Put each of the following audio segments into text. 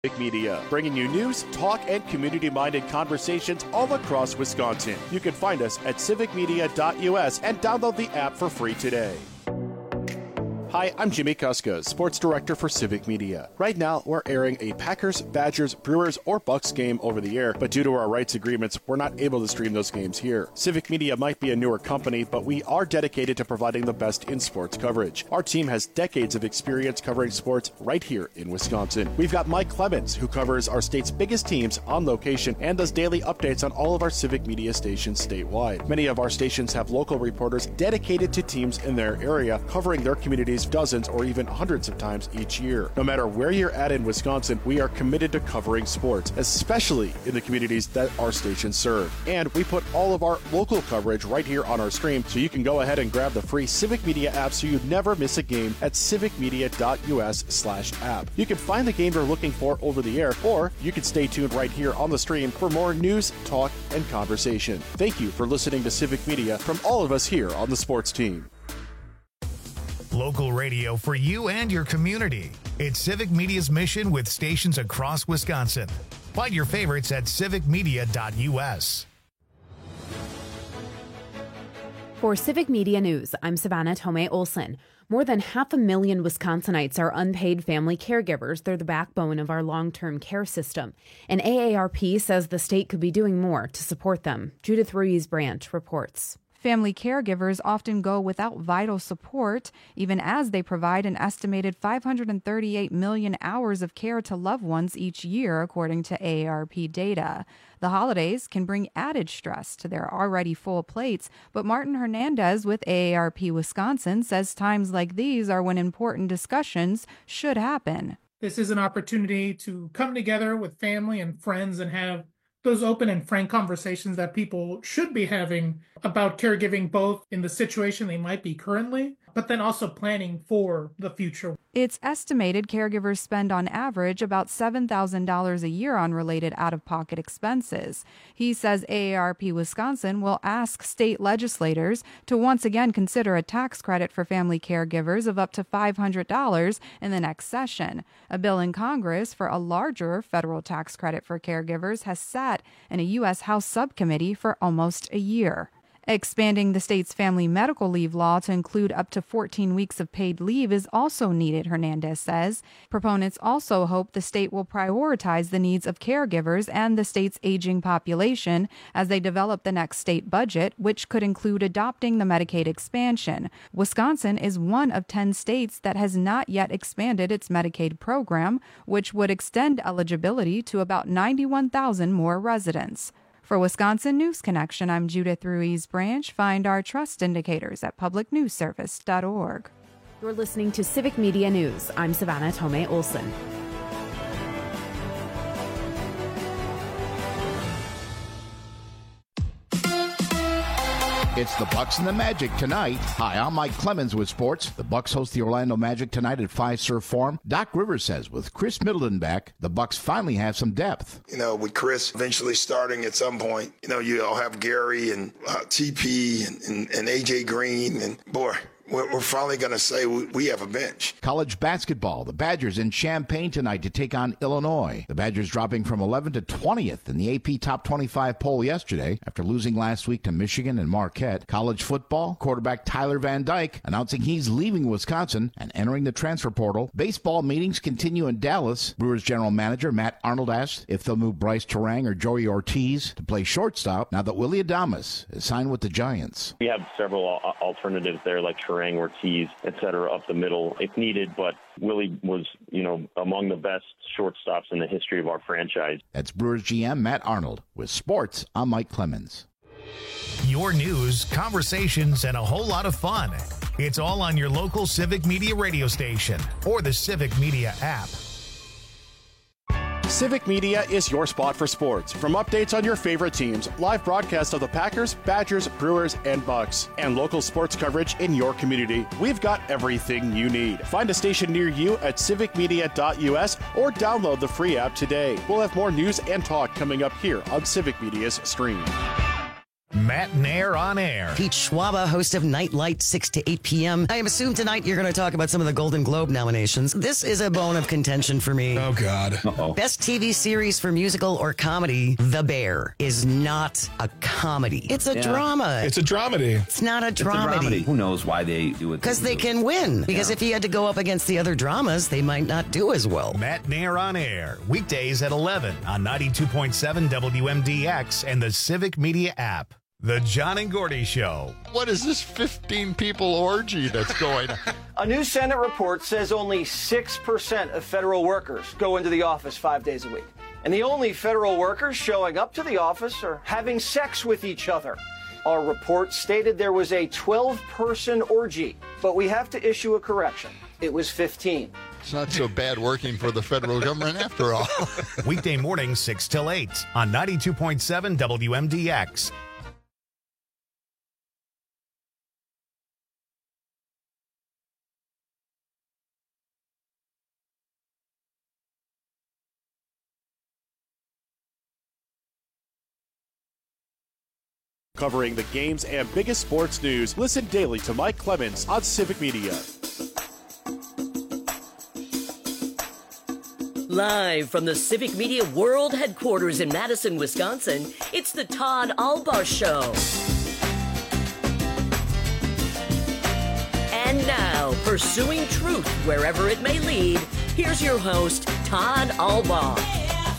Civic Media, bringing you news, talk, and community-minded conversations all across Wisconsin. You can find us at civicmedia.us and download the app for free today. Hi, I'm Jimmy Kuska, Sports Director for Civic Media. Right now, we're airing a Packers, Badgers, Brewers, or Bucks game over the air, but due to our rights agreements, we're not able to stream those games here. Civic Media might be a newer company, but we are dedicated to providing the best in sports coverage. Our team has decades of experience covering sports right here in Wisconsin. We've got Mike Clemens, who covers our state's biggest teams on location and does daily updates on all of our Civic Media stations statewide. Many of our stations have local reporters dedicated to teams in their area, covering their communities dozens or even hundreds of times each year. No matter where you're at in Wisconsin, we are committed to covering sports, especially in the communities that our stations serve. And we put all of our local coverage right here on our stream, so you can go ahead and grab the free Civic Media app so you never miss a game at civicmedia.us/app. You can find the game you're looking for over the air, or you can stay tuned right here on the stream for more news, talk, and conversation. Thank you for listening to Civic Media from all of us here on the sports team. Local radio for you and your community. It's Civic Media's mission with stations across Wisconsin. Find your favorites at civicmedia.us. For Civic Media News, I'm Savannah Tomei Olson. More than 500,000 Wisconsinites are unpaid family caregivers. They're the backbone of our long-term care system. And AARP says the state could be doing more to support them. Judith Ruiz-Branch reports. Family caregivers often go without vital support, even as they provide an estimated 538 million hours of care to loved ones each year, according to AARP data. The holidays can bring added stress to their already full plates, but Martin Hernandez with AARP Wisconsin says times like these are when important discussions should happen. This is an opportunity to come together with family and friends and have those open and frank conversations that people should be having about caregiving, both in the situation they might be currently, but then also planning for the future. It's estimated caregivers spend on average about $7,000 a year on related out-of-pocket expenses. He says AARP Wisconsin will ask state legislators to once again consider a tax credit for family caregivers of up to $500 in the next session. A bill in Congress for a larger federal tax credit for caregivers has sat in a U.S. House subcommittee for almost a year. Expanding the state's family medical leave law to include up to 14 weeks of paid leave is also needed, Hernandez says. Proponents also hope the state will prioritize the needs of caregivers and the state's aging population as they develop the next state budget, which could include adopting the Medicaid expansion. Wisconsin is one of 10 states that has not yet expanded its Medicaid program, which would extend eligibility to about 91,000 more residents. For Wisconsin News Connection, I'm Judith Ruiz-Branch. Find our trust indicators at publicnewsservice.org. You're listening to Civic Media News. I'm Savannah Tomei Olson. It's the Bucks and the Magic tonight. Hi, I'm Mike Clemens with sports. The Bucks host the Orlando Magic tonight at Fiserv Forum. Doc Rivers says with Chris Middleton back, the Bucks finally have some depth. You know, with Chris eventually starting at some point, you know, you'll have Gary and TP and AJ Green, and boy, we're finally going to say we have a bench. College basketball. The Badgers in Champaign tonight to take on Illinois. The Badgers dropping from 11th to 20th in the AP Top 25 poll yesterday after losing last week to Michigan and Marquette. College football. Quarterback Tyler Van Dyke announcing he's leaving Wisconsin and entering the transfer portal. Baseball meetings continue in Dallas. Brewers general manager Matt Arnold asked if they'll move Bryce Terang or Joey Ortiz to play shortstop now that Willie Adames is signed with the Giants. We have several alternatives there like Terang, Ortiz, etc., up the middle if needed, but Willie was, among the best shortstops in the history of our franchise. That's Brewers GM Matt Arnold. With sports, I'm Mike Clemens. Your news, conversations, and a whole lot of fun. It's all on your local Civic Media radio station or the Civic Media app. Civic Media is your spot for sports. From updates on your favorite teams, live broadcasts of the Packers, Badgers, Brewers, and Bucks, and local sports coverage in your community, we've got everything you need. Find a station near you at civicmedia.us or download the free app today. We'll have more news and talk coming up here on Civic Media's stream. Matt Nair on air. Pete Schwaba, host of Nightlight, 6 to 8 p.m. I assume tonight you're going to talk about some of the Golden Globe nominations. This is a bone of contention for me. Oh, God. Uh-oh. Best TV series for musical or comedy, The Bear, is not a comedy. It's a drama. It's a dramedy. It's not a dramedy. Who knows why they do it? Because they can win. Because if he had to go up against the other dramas, they might not do as well. Matt Nair on air, weekdays at 11 on 92.7 WMDX and the Civic Media app. The John and Gordy Show. What is this 15-people orgy that's going on? A new Senate report says only 6% of federal workers go into the office 5 days a week. And the only federal workers showing up to the office are having sex with each other. Our report stated there was a 12-person orgy, but we have to issue a correction. It was 15. It's not so bad working for the federal government after all. Weekday mornings 6 till 8 on 92.7 WMDX. Covering the games and biggest sports news, listen daily to Mike Clemens on Civic Media. Live from the Civic Media World Headquarters in Madison, Wisconsin, it's the Todd Albaugh Show. And now, pursuing truth wherever it may lead, here's your host, Todd Albaugh.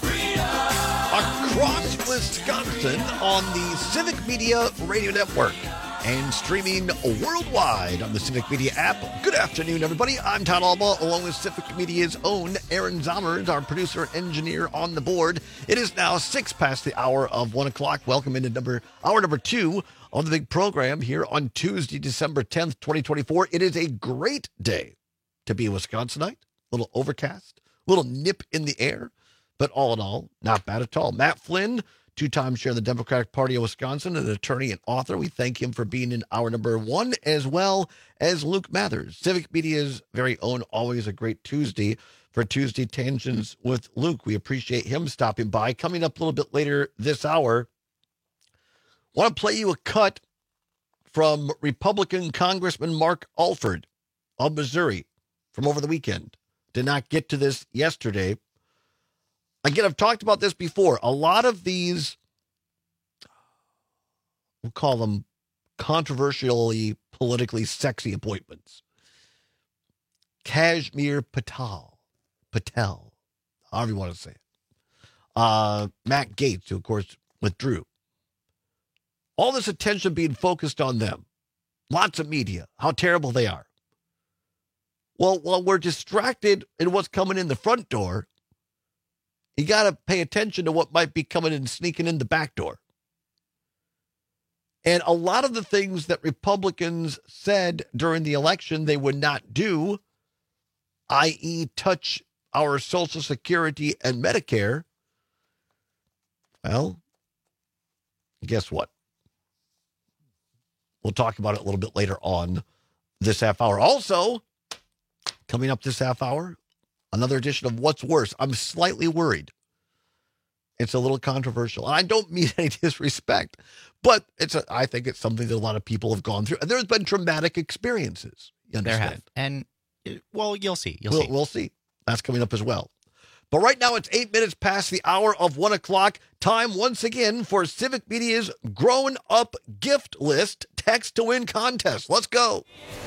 Across Wisconsin on the Civic Media Radio Network and streaming worldwide on the Civic Media app. Good afternoon, everybody. I'm Todd Albaugh, along with Civic Media's own Aaron Zommers, our producer and engineer on the board. It is now 6 past the hour of 1 o'clock. Welcome into hour number 2 of the big program here on Tuesday, December 10th, 2024. It is a great day to be a Wisconsinite. A little overcast, a little nip in the air. But all in all, not bad at all. Matt Flynn, two-time chair of the Democratic Party of Wisconsin, an attorney and author. We thank him for being in hour number 1, as well as Luke Mathers, Civic Media's very own, always a great Tuesday for Tuesday Tangents with Luke. We appreciate him stopping by. Coming up a little bit later this hour, I want to play you a cut from Republican Congressman Mark Alford of Missouri from over the weekend. Did not get to this yesterday. Again, I've talked about this before. A lot of these, we'll call them controversially, politically sexy appointments. Kashmir Patel, however you want to say it. Matt Gaetz, who, of course, withdrew. All this attention being focused on them. Lots of media, how terrible they are. Well, while we're distracted in what's coming in the front door, you got to pay attention to what might be coming and sneaking in the back door. And a lot of the things that Republicans said during the election they would not do, i.e. touch our Social Security and Medicare, well, guess what? We'll talk about it a little bit later on this half hour. Also, coming up this half hour, another edition of What's Worse. I'm slightly worried. It's a little controversial. And I don't mean any disrespect, but I think it's something that a lot of people have gone through. And there's been traumatic experiences. You understand? There have. And, well, you'll see. We'll see. That's coming up as well. But right now, it's 8 minutes past the hour of 1 o'clock. Time once again for Civic Media's Grown Up Gift List Text to Win contest. Let's go.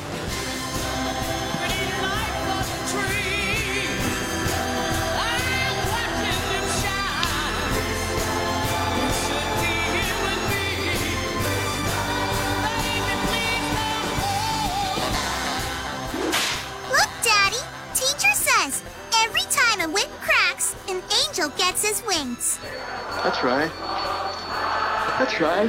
A whip cracks, an angel gets his wings. That's right. That's right.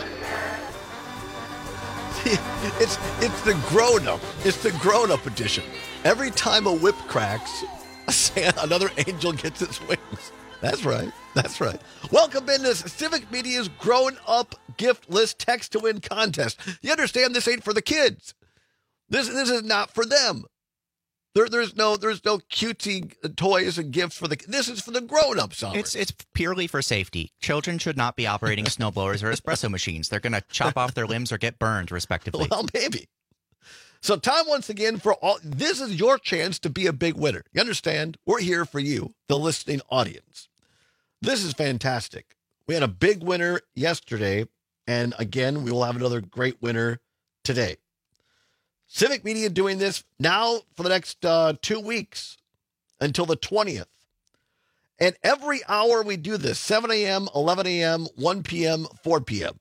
It's the grown-up. It's the grown-up edition. Every time a whip cracks, another angel gets its wings. That's right. That's right. Welcome into Civic Media's Grown-Up Gift List Text to Win contest. You understand this ain't for the kids. This is not for them. There's no cutesy toys and gifts for this is for the grown-ups. It's purely for safety. Children should not be operating snowblowers or espresso machines. They're going to chop off their limbs or get burned, respectively. Well, maybe. So time once again for all. This is your chance to be a big winner. You understand? We're here for you, the listening audience. This is fantastic. We had a big winner yesterday, and again, we will have another great winner today. Civic Media doing this now for the next 2 weeks until the 20th. And every hour we do this, 7 a.m., 11 a.m., 1 p.m., 4 p.m.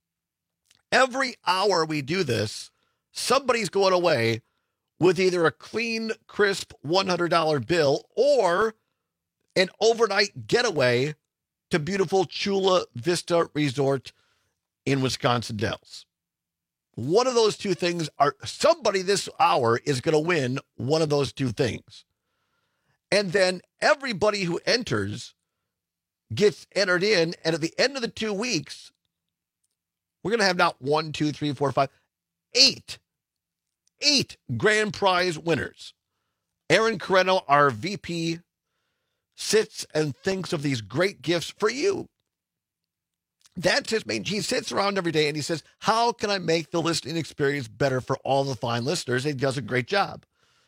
Every hour we do this, somebody's going away with either a clean, crisp $100 bill or an overnight getaway to beautiful Chula Vista Resort in Wisconsin Dells. One of those two things somebody this hour is going to win one of those two things. And then everybody who enters gets entered in. And at the end of the 2 weeks, we're going to have not 1, 2, 3, 4, 5, 8 grand prize winners. Aaron Carreno, our VP, sits and thinks of these great gifts for you. That's his main. He sits around every day and he says, how can I make the listening experience better for all the fine listeners? He does a great job.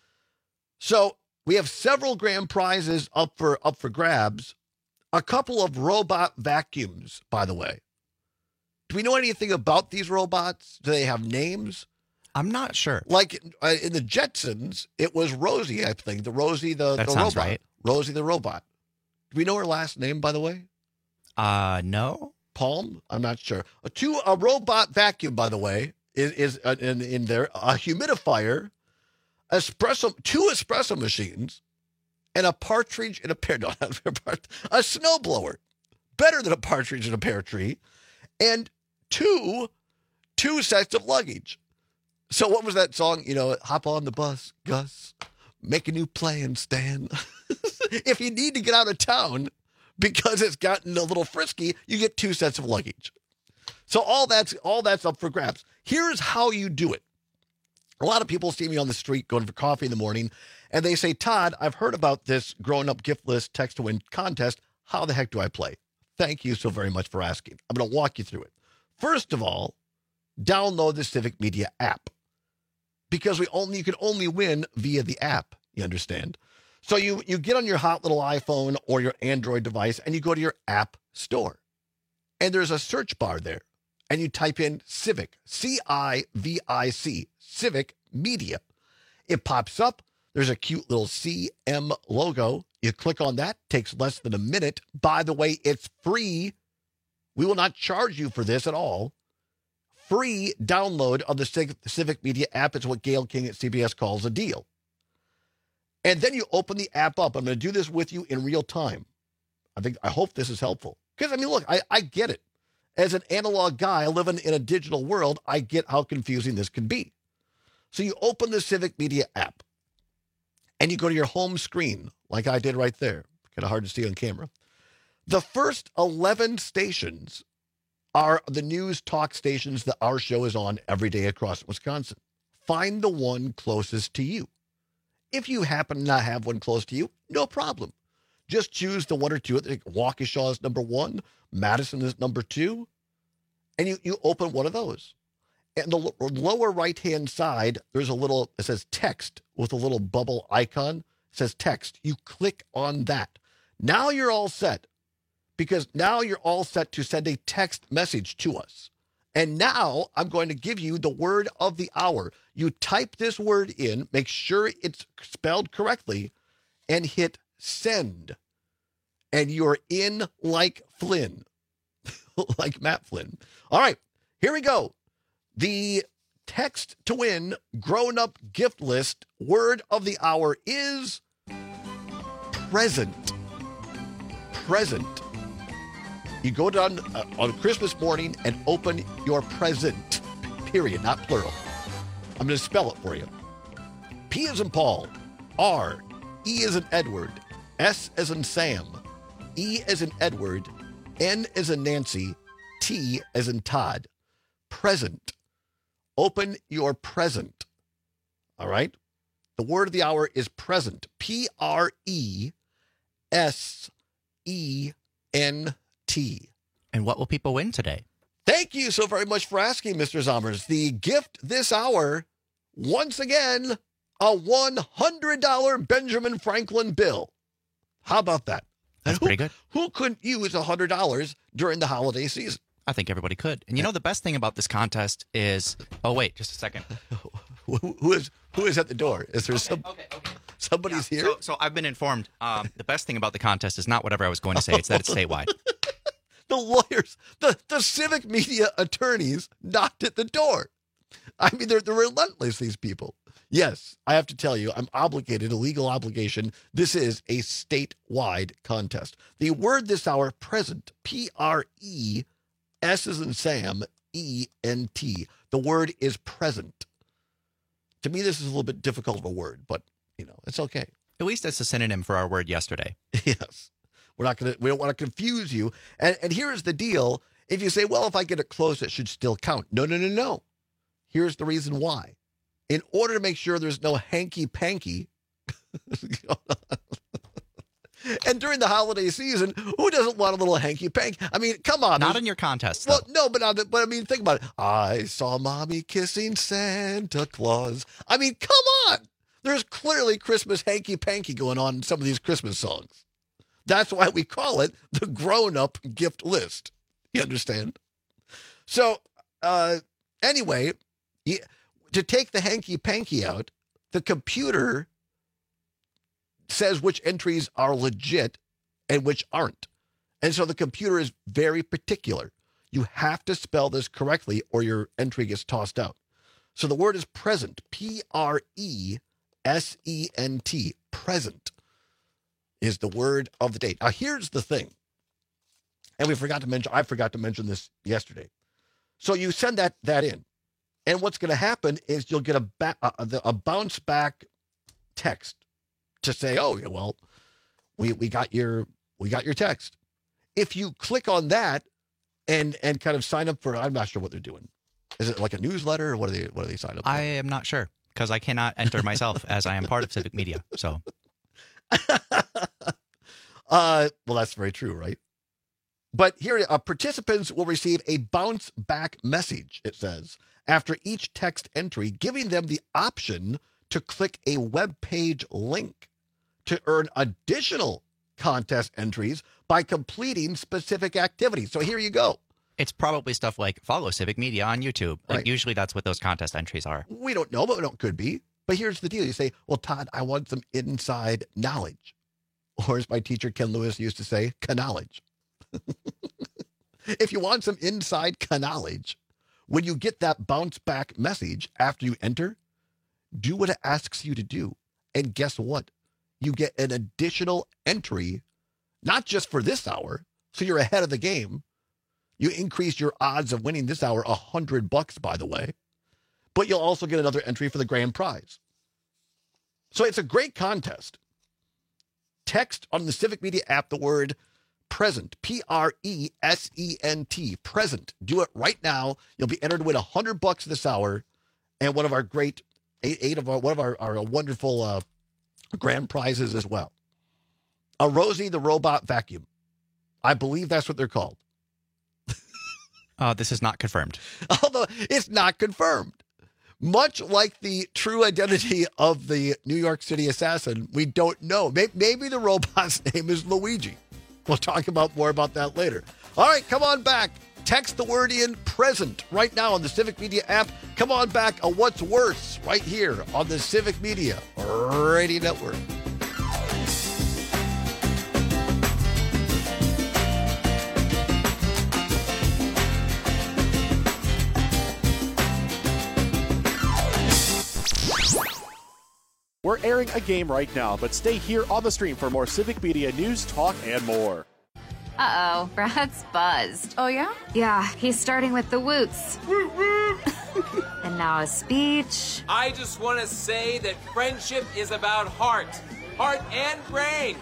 So we have several grand prizes up for grabs. A couple of robot vacuums, by the way. Do we know anything about these robots? Do they have names? I'm not sure. Like in the Jetsons, it was Rosie, I think. The Rosie, the sounds robot. Right. Rosie the robot. Do we know her last name, by the way? No. Palm? I'm not sure. A robot vacuum, by the way, is in there. A humidifier, two espresso machines, and a partridge in a pear. No, not a snowblower. Better than a partridge in a pear tree. And two sets of luggage. So what was that song? Hop on the bus, Gus. Make a new plan, Stan. If you need to get out of town because it's gotten a little frisky, you get 2 sets of luggage. So all that's up for grabs. Here's how you do it. A lot of people see me on the street going for coffee in the morning, and they say, Todd, I've heard about this grown-up gift list text to win contest. How the heck do I play? Thank you so very much for asking. I'm going to walk you through it. First of all, download the Civic Media app because you can only win via the app. You understand? So you get on your hot little iPhone or your Android device and you go to your app store. And there's a search bar there. And you type in Civic, C-I-V-I-C, Civic Media. It pops up. There's a cute little CM logo. You click on that. Takes less than a minute. By the way, it's free. We will not charge you for this at all. Free download of the Civic Media app. It's what Gail King at CBS calls a deal. And then you open the app up. I'm going to do this with you in real time. I hope this is helpful. Because, look, I get it. As an analog guy living in a digital world, I get how confusing this can be. So you open the Civic Media app. And you go to your home screen, like I did right there. Kind of hard to see on camera. The first 11 stations are the news talk stations that our show is on every day across Wisconsin. Find the one closest to you. If you happen to not have one close to you, no problem. Just choose the one or two. Waukesha is number 1. Madison is number 2. And you open one of those. And the lower right-hand side, there's it says text with a little bubble icon. It says text. You click on that. Now you're all set. Because now you're all set to send a text message to us. And now I'm going to give you the word of the hour. You type this word in, make sure it's spelled correctly, and hit send. And you're in like Flynn, like Matt Flynn. All right, here we go. The text to win grown-up gift list word of the hour is present. Present. You go down on Christmas morning and open your present, period, not plural. I'm going to spell it for you. P as in Paul, R, E as in Edward, S as in Sam, E as in Edward, N as in Nancy, T as in Todd. Present. Open your present. All right? The word of the hour is present. Present. And what will people win today? Thank you so very much for asking, Mr. Zommers. The gift this hour, once again, a $100 Benjamin Franklin bill. How about that? That's pretty good. Who couldn't use $100 during the holiday season? I think everybody could. And you know, the best thing about this contest is... Oh, wait, just a second. Who is at the door? Is there somebody's here? So I've been informed. The best thing about the contest is not whatever I was going to say. It's that it's statewide. The lawyers, the civic media attorneys knocked at the door. I mean, they're relentless, these people. Yes, I have to tell you, I'm obligated, a legal obligation. This is a statewide contest. The word this hour, present, P-R-E, S as in Sam, E-N-T. The word is present. To me, this is a little bit difficult of a word, but, you know, it's okay. At least it's a synonym for our word yesterday. Yes. We don't want to confuse you. And here's the deal. If you say, well, if I get it close, it should still count. No. Here's the reason why. In order to make sure there's no hanky-panky, and during the holiday season, who doesn't want a little hanky-panky? I mean, come on. Not in your contest, though. Well, no, but I mean, think about it. I saw Mommy kissing Santa Claus. I mean, come on. There's clearly Christmas hanky-panky going on in some of these Christmas songs. That's why we call it the grown-up gift list. You understand? So, anyway, to take the hanky-panky out, the computer says which entries are legit and which aren't. And so the computer is very particular. You have to spell this correctly or your entry gets tossed out. So the word is present, P-R-E-S-E-N-T, present is the word of the day. Now, here's the thing. And I forgot to mention this yesterday. So you send that in. And what's going to happen is you'll get a bounce back text to say, oh, well, we got your text. If you click on that and kind of sign up for, I'm not sure what they're doing. Is it like a newsletter or what do they sign up for? I am not sure because I cannot enter myself as I am part of Civic Media. So, well, that's very true, right? But here, participants will receive a bounce back message, it says, after each text entry, giving them the option to click a web page link to earn additional contest entries by completing specific activities. So here you go. It's probably stuff like follow Civic Media on YouTube. Like Right. Usually that's what those contest entries are. We don't know, but it could be. But here's the deal. You say, well, Todd, I want some inside knowledge. Or as my teacher, Ken Lewis, used to say, knowledge. If you want some inside knowledge, when you get that bounce back message after you enter, do what it asks you to do. And guess what? You get an additional entry, not just for this hour, so you're ahead of the game. You increase your odds of winning this hour $100, by the way. But you'll also get another entry for the grand prize. So it's a great contest. Text on the Civic Media app the word present, P-R-E-S-E-N-T, present. Do it right now. You'll be entered to win $100 this hour and one of our great, one of our wonderful grand prizes as well. A Rosie the Robot Vacuum. I believe that's what they're called. This is not confirmed. Although it's not confirmed. Much like the true identity of the New York City assassin, we don't know. Maybe the robot's name is Luigi. We'll talk more about that later. All right, come on back. Text the word in present right now on the Civic Media app. Come on back. A What's Worse right here on the Civic Media Radio Network. We're airing a game right now, but stay here on the stream for more Civic Media news, talk, and more. Uh-oh, Brad's buzzed. Oh, yeah? Yeah, he's starting with the woots. And now a speech. I just want to say that friendship is about heart and brain.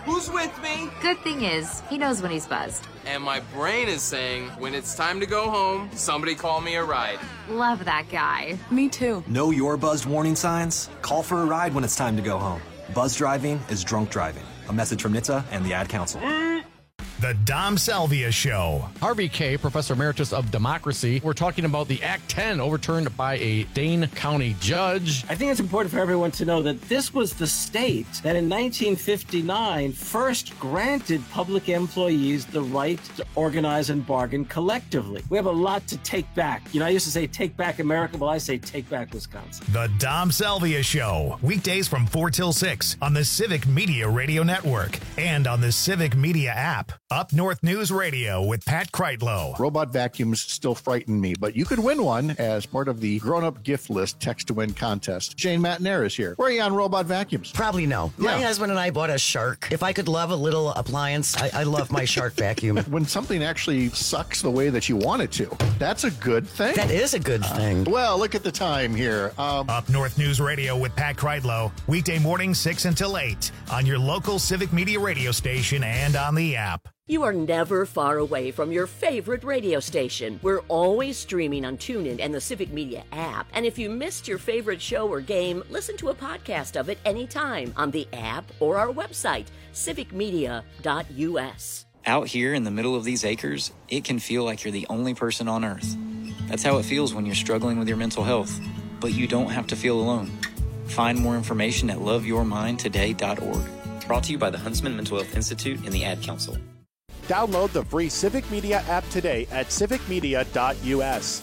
Who's with me? Good thing is, he knows when he's buzzed. And my brain is saying, when it's time to go home, somebody call me a ride. Love that guy. Me too. Know your buzzed warning signs? Call for a ride when it's time to go home. Buzz driving is drunk driving. A message from NHTSA and the Ad Council. The Dom Salvia Show. Harvey K., Professor Emeritus of Democracy. We're talking about the Act 10 overturned by a Dane County judge. I think it's important for everyone to know that this was the state that in 1959 first granted public employees the right to organize and bargain collectively. We have a lot to take back. You know, I used to say take back America. Well, I say take back Wisconsin. The Dom Salvia Show. Weekdays from 4 till 6 on the Civic Media Radio Network and on the Civic Media app. Up North News Radio with Pat Kreitlow. Robot vacuums still frighten me, but you could win one as part of the grown-up gift list text-to-win contest. Jane Matnair is here. Where are you on robot vacuums? Probably no. Yeah. My husband and I bought a Shark. If I could love a little appliance, I love my Shark vacuum. When something actually sucks the way that you want it to, that's a good thing. That is a good thing. Well, look at the time here. Up North News Radio with Pat Kreitlow. Weekday morning 6 until 8 on your local Civic Media radio station and on the app. You are never far away from your favorite radio station. We're always streaming on TuneIn and the Civic Media app. And if you missed your favorite show or game, listen to a podcast of it anytime on the app or our website, civicmedia.us. Out here in the middle of these acres, it can feel like you're the only person on Earth. That's how it feels when you're struggling with your mental health. But you don't have to feel alone. Find more information at loveyourmindtoday.org. Brought to you by the Huntsman Mental Health Institute and the Ad Council. Download the free Civic Media app today at civicmedia.us.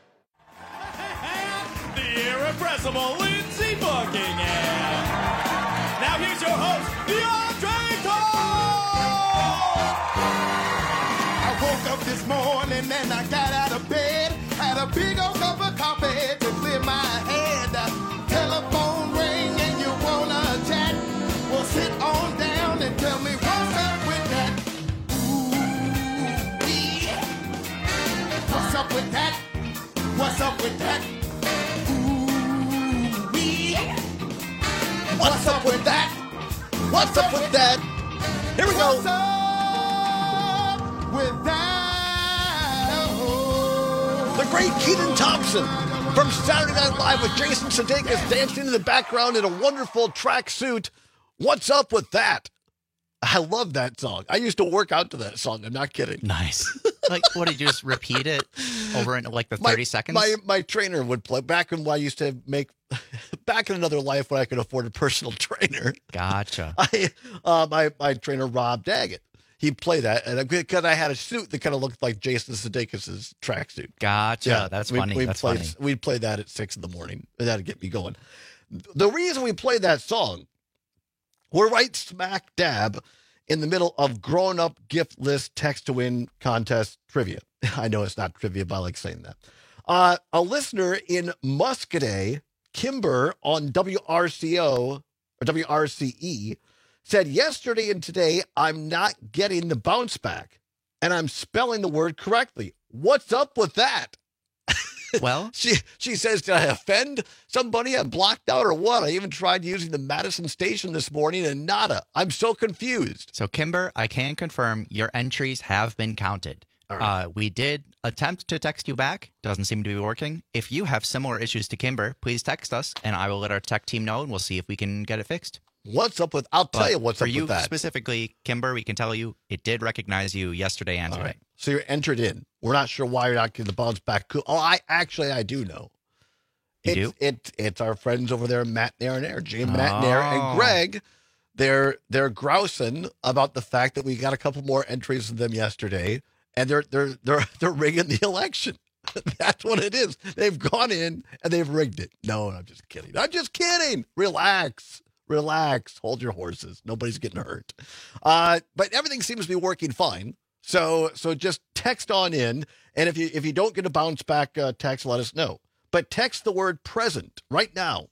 The irrepressible Lindsey Buckingham. Now here's your host, DeAndre Cole. I woke up this morning and I got out of bed. Had a big old cup of coffee to clear my head. Telephone ring and you wanna chat? Well, sit on down and tell me what's up with that. What's up with that? What's up with that? Ooh-wee. What's up with that? What's up with that? Here we go. What's up with that? Oh. The great Kenan Thompson from Saturday Night Live with Jason Sudeikis dancing in the background in a wonderful tracksuit. What's up with that? I love that song. I used to work out to that song. I'm not kidding. Nice. Like, what did you just repeat it over in like the 30 seconds? My trainer would play back when I used to make back in another life when I could afford a personal trainer. Gotcha. My trainer Rob Daggett, he'd play that, and because I had a suit that kind of looked like Jason Sudeikis' tracksuit. Gotcha. Yeah, that's funny. We'd play that at 6 in the morning. That'd get me going. The reason we play that song, we're right smack dab in the middle of grown-up gift list text-to-win contest trivia. I know it's not trivia, but I like saying that. A listener in Muscadet, Kimber on WRCO, or WRCE, said yesterday and today, I'm not getting the bounce back, and I'm spelling the word correctly. What's up with that? Well, she says, did I offend somebody I blocked out or what? I even tried using the Madison station this morning and nada. I'm so confused. So, Kimber, I can confirm your entries have been counted. Right. We did attempt to text you back. Doesn't seem to be working. If you have similar issues to Kimber, please text us, and I will let our tech team know, and we'll see if we can get it fixed. What's up with, I'll tell you what's up with that. For you specifically, Kimber, we can tell you it did recognize you yesterday and today. Right. So you're entered in. We're not sure why you're not getting the bounce back. Oh, I do know. It's our friends over there, Matt Nair and Air, Jim Matt Nair and Greg. They're grousing about the fact that we got a couple more entries than them yesterday, and they're rigging the election. That's what it is. They've gone in and they've rigged it. No, I'm just kidding. Relax. Hold your horses. Nobody's getting hurt. But everything seems to be working fine. So just text on in, and if you don't get a bounce back text, let us know. But text the word present right now,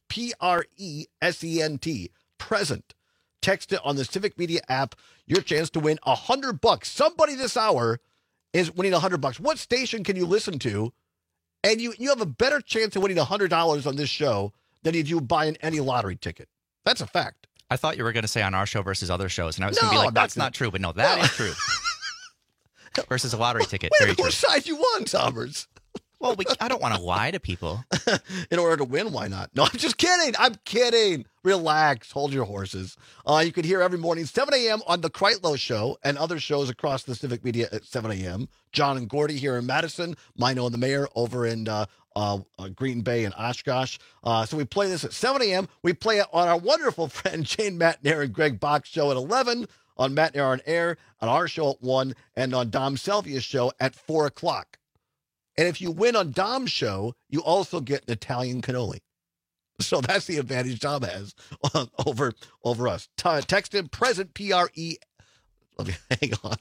PRESENT, present. Text it on the Civic Media app. Your chance to win $100. Somebody this hour is winning $100. What station can you listen to? And you have a better chance of winning $100 on this show than you do buying any lottery ticket. That's a fact. I thought you were going to say on our show versus other shows, and I was going to be like, that's not true. But no, that is true. Versus a lottery ticket. Very true. Which side you want, Sommers? Well, I don't want to lie to people. In order to win, why not? No, I'm just kidding. I'm kidding. Relax. Hold your horses. You can hear every morning, 7 a.m. on The Kreitlow Show and other shows across the Civic Media at 7 a.m. John and Gordy here in Madison. Mino and the Mayor over in Green Bay and Oshkosh. So we play this at 7 a.m. We play it on our wonderful friend Jane Matnair and Greg Bach's show at 11, on Matnair on Air, on our show at 1, and on Dom Selvia's show at 4 o'clock. And if you win on Dom's show, you also get an Italian cannoli. So that's the advantage Dom has over us. Text in present, P-R-E. Let me hang on.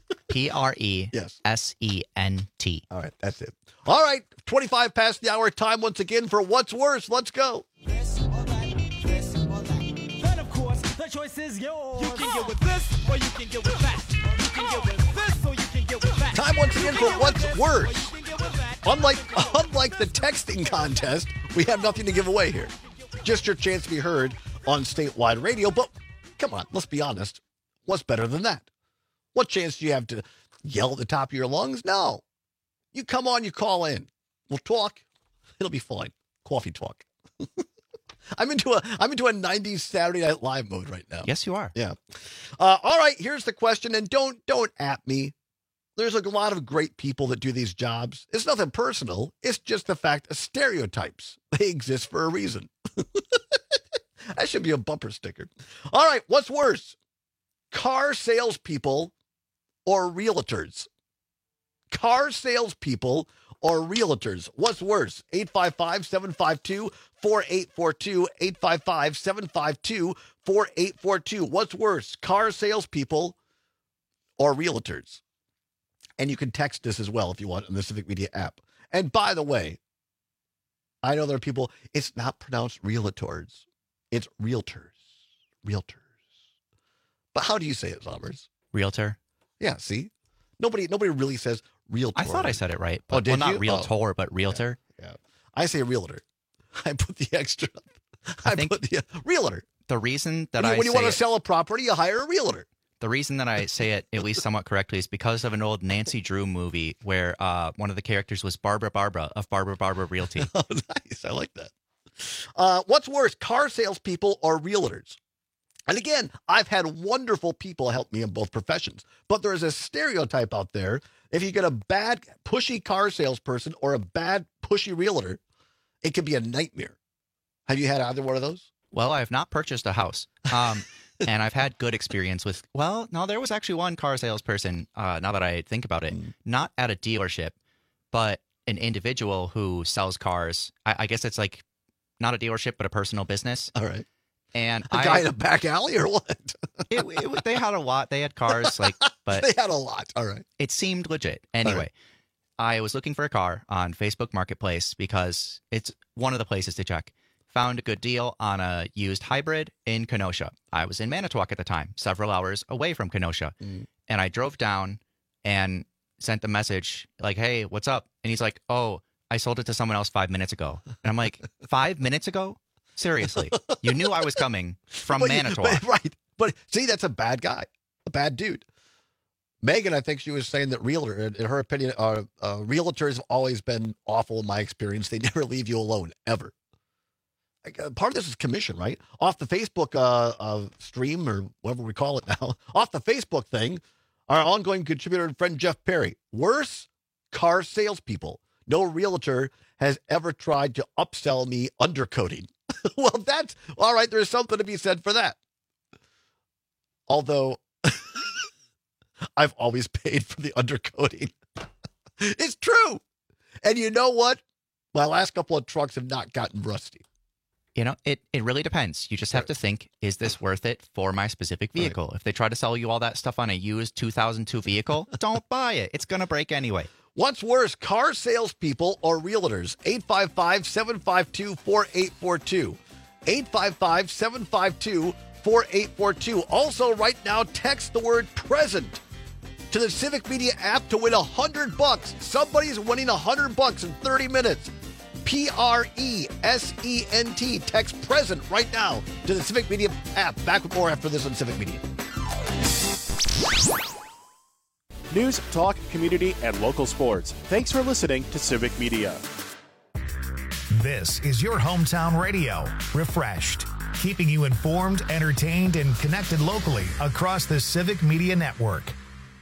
P-R-E-S-E-N-T. All right, that's it. All right, 25 past the hour. Time once again for What's Worse. Let's go. Then, of course, the choice is yours. You can get with this or you can get with that. You can get with this or you can get with that. Time once again for What's Worse. Unlike the texting contest, we have nothing to give away here. Just your chance to be heard on statewide radio. But come on, let's be honest. What's better than that? What chance do you have to yell at the top of your lungs? No. You come on, you call in. We'll talk. It'll be fine. Coffee talk. I'm into a 90s Saturday Night Live mode right now. Yes, you are. Yeah. All right, here's the question, and don't at me. There's a lot of great people that do these jobs. It's nothing personal. It's just the fact of stereotypes. They exist for a reason. That should be a bumper sticker. All right, what's worse? Car salespeople or realtors? Car salespeople or realtors? What's worse? 855-752-4842. 855-752-4842. What's worse? Car salespeople or realtors? And you can text us as well if you want on the Civic Media app. And by the way, I know there are people, it's not pronounced realtors. It's realtors. Realtors. But how do you say it, Sommers? Realtor. Yeah, see? Nobody really says realtor. I thought I said it right. But, well, not realtor, but realtor. Yeah. I say realtor. I put the extra. I put the realtor. The reason that when you want to sell a property, you hire a realtor. The reason that I say it at least somewhat correctly is because of an old Nancy Drew movie where one of the characters was Barbara of Barbara Realty. Oh, nice. I like that. What's worse, car salespeople or realtors? And again, I've had wonderful people help me in both professions, but there's a stereotype out there. If you get a bad, pushy car salesperson or a bad, pushy realtor, it can be a nightmare. Have you had either one of those? Well, I have not purchased a house. And I've had good experience with, well, no, there was actually one car salesperson, now that I think about it, not at a dealership, but an individual who sells cars. I guess it's like not a dealership, but a personal business. All right. And a guy in a back alley or what? They had a lot. They had cars, but they had a lot. All right. It seemed legit. Anyway, right. I was looking for a car on Facebook Marketplace because it's one of the places to check. Found a good deal on a used hybrid in Kenosha. I was in Manitowoc at the time, several hours away from Kenosha. And I drove down and sent a message like, hey, what's up? And he's like, oh, I sold it to someone else 5 minutes ago. And I'm like, 5 minutes ago? Seriously. You knew I was coming from Manitowoc. Right. But see, that's a bad guy, a bad dude. Megan, I think she was saying that in her opinion, realtors have always been awful in my experience. They never leave you alone, ever. Part of this is commission, right? Off the Facebook stream, or whatever we call it now, off the Facebook thing, our ongoing contributor and friend Jeff Perry. Worse, car salespeople. No realtor has ever tried to upsell me undercoating. Well, that's all right. There's something to be said for that. Although I've always paid for the undercoating. It's true. And you know what? My last couple of trucks have not gotten rusty. You know, it really depends. You just have to think, is this worth it for my specific vehicle? Right. If they try to sell you all that stuff on a used 2002 vehicle, don't buy it. It's going to break anyway. What's worse, car salespeople or realtors? 855-752-4842. 855-752-4842. Also, right now, text the word present to the Civic Media app to win $100. Somebody's winning $100 in 30 minutes. PRESENT. Text present right now to the Civic Media app. Back with more after this on Civic Media. News, talk, community, and local sports. Thanks for listening to Civic Media. This is your hometown radio, refreshed, keeping you informed, entertained, and connected locally across the Civic Media Network.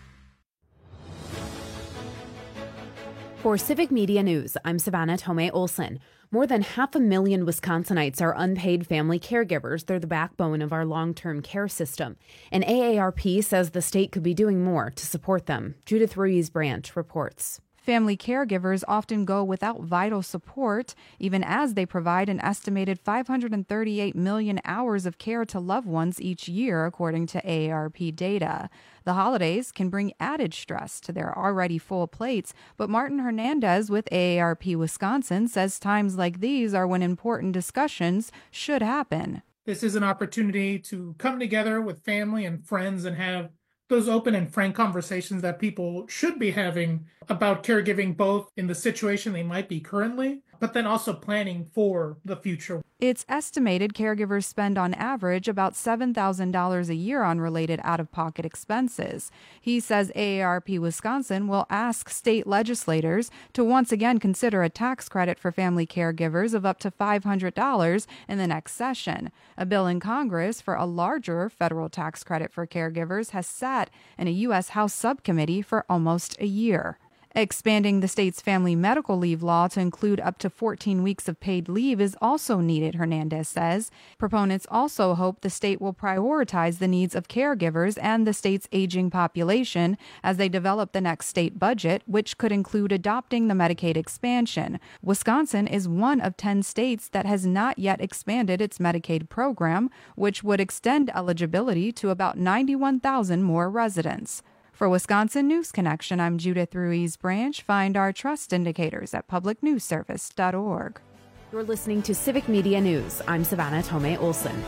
For Civic Media News, I'm Savannah Tomei Olson. More than 500,000 Wisconsinites are unpaid family caregivers. They're the backbone of our long-term care system. And AARP says the state could be doing more to support them. Judith Ruiz-Branch reports. Family caregivers often go without vital support, even as they provide an estimated 538 million hours of care to loved ones each year, according to AARP data. The holidays can bring added stress to their already full plates, but Martin Hernandez with AARP Wisconsin says times like these are when important discussions should happen. This is an opportunity to come together with family and friends and have those open and frank conversations that people should be having about caregiving, both in the situation they might be currently, but then also planning for the future. It's estimated caregivers spend on average about $7,000 a year on related out-of-pocket expenses. He says AARP Wisconsin will ask state legislators to once again consider a tax credit for family caregivers of up to $500 in the next session. A bill in Congress for a larger federal tax credit for caregivers has sat in a U.S. House subcommittee for almost a year. Expanding the state's family medical leave law to include up to 14 weeks of paid leave is also needed, Hernandez says. Proponents also hope the state will prioritize the needs of caregivers and the state's aging population as they develop the next state budget, which could include adopting the Medicaid expansion. Wisconsin is one of 10 states that has not yet expanded its Medicaid program, which would extend eligibility to about 91,000 more residents. For Wisconsin News Connection, I'm Judith Ruiz-Branch. Find our trust indicators at publicnewsservice.org. You're listening to Civic Media News. I'm Savannah Tomei Olson.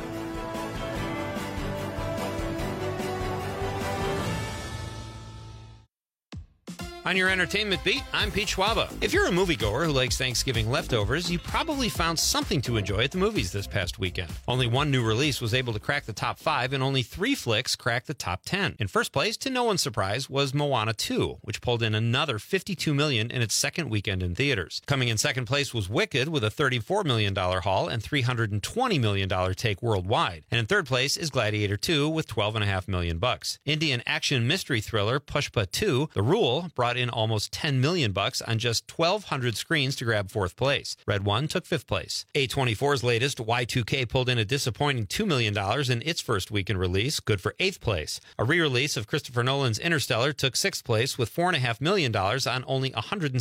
On your entertainment beat, I'm Pete Schwaba. If you're a moviegoer who likes Thanksgiving leftovers, you probably found something to enjoy at the movies this past weekend. Only one new release was able to crack the top 5, and only 3 flicks cracked the top 10. In first place, to no one's surprise, was Moana 2, which pulled in another $52 million in its second weekend in theaters. Coming in second place was Wicked with a $34 million haul and $320 million take worldwide. And in third place is Gladiator 2 with $12.5 million. Indian action mystery thriller Pushpa 2, The Rule, brought in almost $10 million on just 1,200 screens to grab fourth place. Red One took fifth place. A24's latest, Y2K, pulled in a disappointing $2 million in its first weekend release, good for eighth place. A re-release of Christopher Nolan's Interstellar took sixth place with $4.5 million on only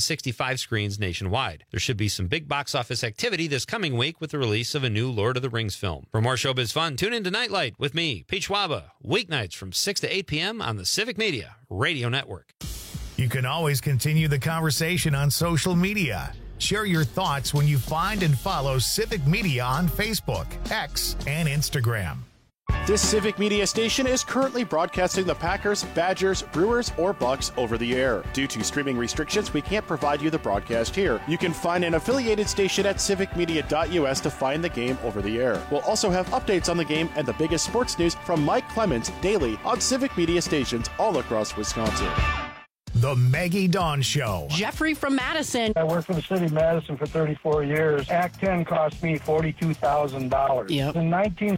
165 screens nationwide. There should be some big box office activity this coming week with the release of a new Lord of the Rings film. For more showbiz fun, tune in to Nightlight with me, Pete Schwaba, weeknights from 6 to 8 p.m. on the Civic Media Radio Network. You can always continue the conversation on social media. Share your thoughts when you find and follow Civic Media on Facebook, X, and Instagram. This Civic Media station is currently broadcasting the Packers, Badgers, Brewers, or Bucks over the air. Due to streaming restrictions, we can't provide you the broadcast here. You can find an affiliated station at civicmedia.us to find the game over the air. We'll also have updates on the game and the biggest sports news from Mike Clemens daily on Civic Media stations all across Wisconsin. The Maggie Dawn Show. Jeffrey from Madison. I worked for the city of Madison for 34 years. Act 10 cost me $42,000. Yep. In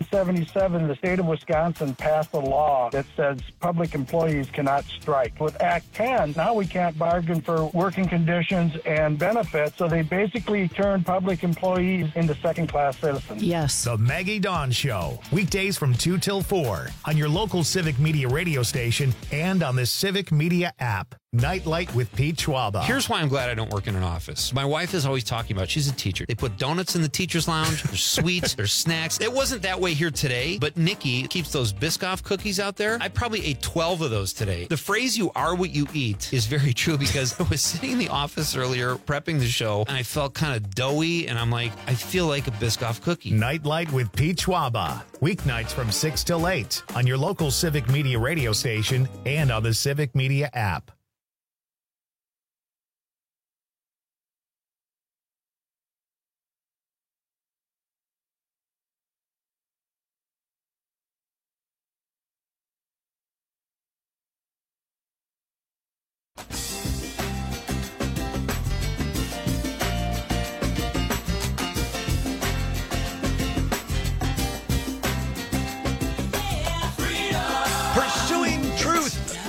1977, the state of Wisconsin passed a law that says public employees cannot strike. With Act 10, now we can't bargain for working conditions and benefits, so they basically turned public employees into second-class citizens. Yes. The Maggie Dawn Show. Weekdays from 2 till 4 on your local Civic Media radio station and on the Civic Media app. Nightlight with Pete Schwaba. Here's why I'm glad I don't work in an office. My wife is always talking about, she's a teacher. They put donuts in the teacher's lounge. There's sweets, there's snacks. It wasn't that way here today, but Nikki keeps those Biscoff cookies out there. I probably ate 12 of those today. The phrase, you are what you eat, is very true because I was sitting in the office earlier prepping the show and I felt kind of doughy and I'm like, I feel like a Biscoff cookie. Nightlight with Pete Schwaba. Weeknights from 6 till 8 on your local Civic Media radio station and on the Civic Media app.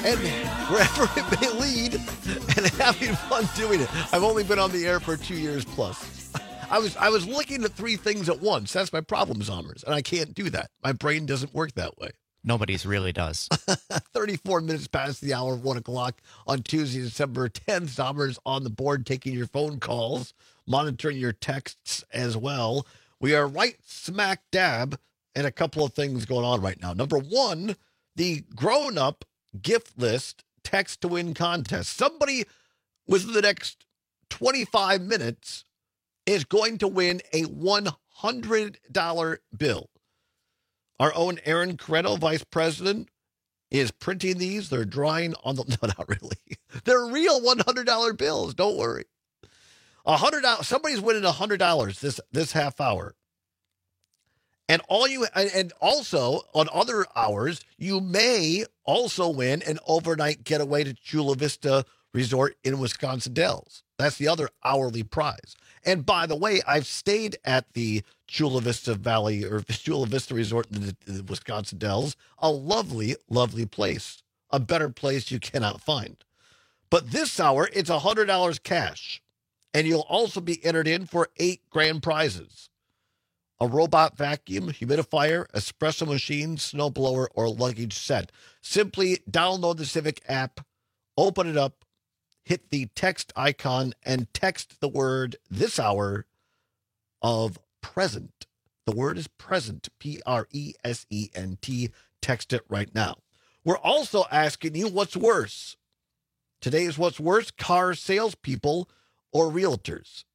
and wherever it may lead, and having fun doing it. I've only been on the air for 2 years plus. I was looking at three things at once. That's my problem, Zombers, and I can't do that. My brain doesn't work that way. Nobody's really does. 34 minutes past the hour of 1 o'clock on Tuesday, December 10th. Zombers on the board, taking your phone calls, monitoring your texts as well. We are right smack dab in a couple of things going on right now. Number one, the grown-up gift list text to win contest. Somebody within the next 25 minutes is going to win a $100 bill. Our own Aaron Corretto, vice president, is printing these. They're drawing on the... No, not really. They're real $100 bills. Don't worry. $100. Somebody's winning $100 this half hour. And also on other hours, you may also win an overnight getaway to Chula Vista Resort in Wisconsin Dells. That's the other hourly prize. And by the way, I've stayed at the Chula Vista Valley or Chula Vista Resort in the Wisconsin Dells. A lovely, lovely place. A better place you cannot find. But this hour, it's $100 cash. And you'll also be entered in for 8 grand prizes. A robot vacuum, humidifier, espresso machine, snowblower, or luggage set. Simply download the Civic app, open it up, hit the text icon, and text the word this hour of present. The word is present, P-R-E-S-E-N-T. Text it right now. We're also asking you what's worse. Today's what's worse, car salespeople or realtors.